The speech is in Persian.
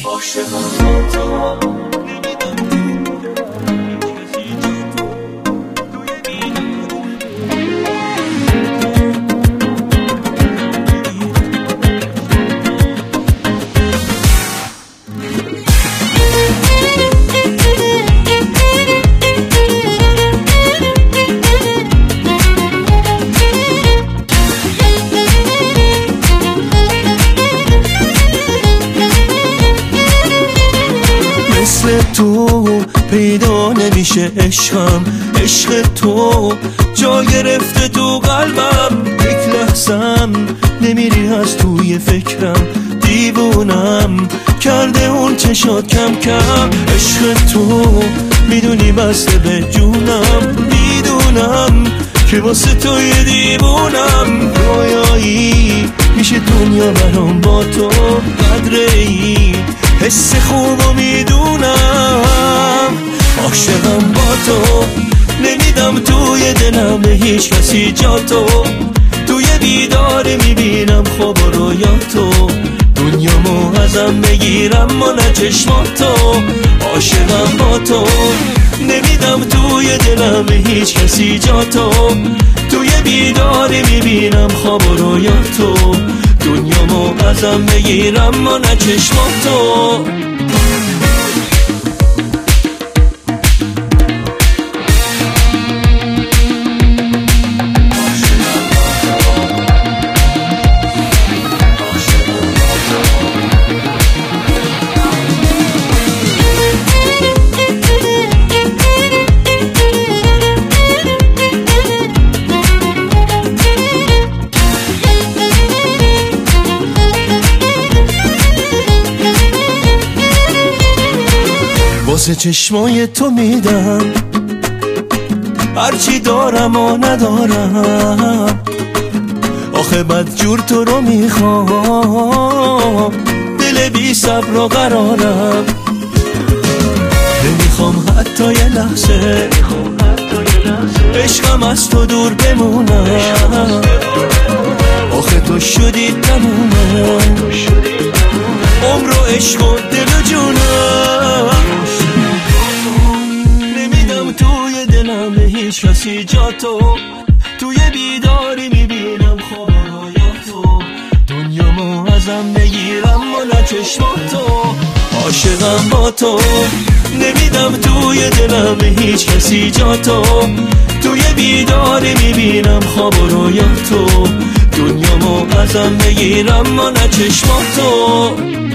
تو پیدا نمیشه عشقم، عشق تو جا گرفته تو قلبم. یک لحظم نمیری از توی فکرم، دیوونم کرده اون چشات کم کم. عشق تو میدونی بسته به جونم، میدونم که واسه توی دیوونم. رویایی میشه دنیا برام با تو، قدری حس خوبو میدونم. عاشقم با تو، نمیدم توی دلم به هیچ کسی جا تو. توی بیداری میبینم خواب و رویاتو، دنیامو ازم بگیرم و نه چشماتو. عاشقم با تو، نمیدم توی دلم به هیچ کسی جا تو. توی بیداری میبینم خواب و رویاتو، دنیامو ازم بگیرم و نه چشماتو. واسه چشمای تو میدم هرچی دارم و ندارم. آخه بد جور تو رو میخوام، دل بی صبر و قرارم. نمیخوام حتی یه لحظه عشقم از تو دور بمونم. آخه تو شدی تمومه عمر و عشق و دل و جونم. نمیدم توی دلم به هیچ کسی جا تو. توی بیداری میبینم خواب رویاتو، دنیامو ازم بگیرم و نه چشماتو. عاشقم با تو، نمیدم توی دلم به هیچ کسی جا تو. توی بیداری میبینم خواب و رویاتو، دنیامو ازم بگیرم و نه چشماتو.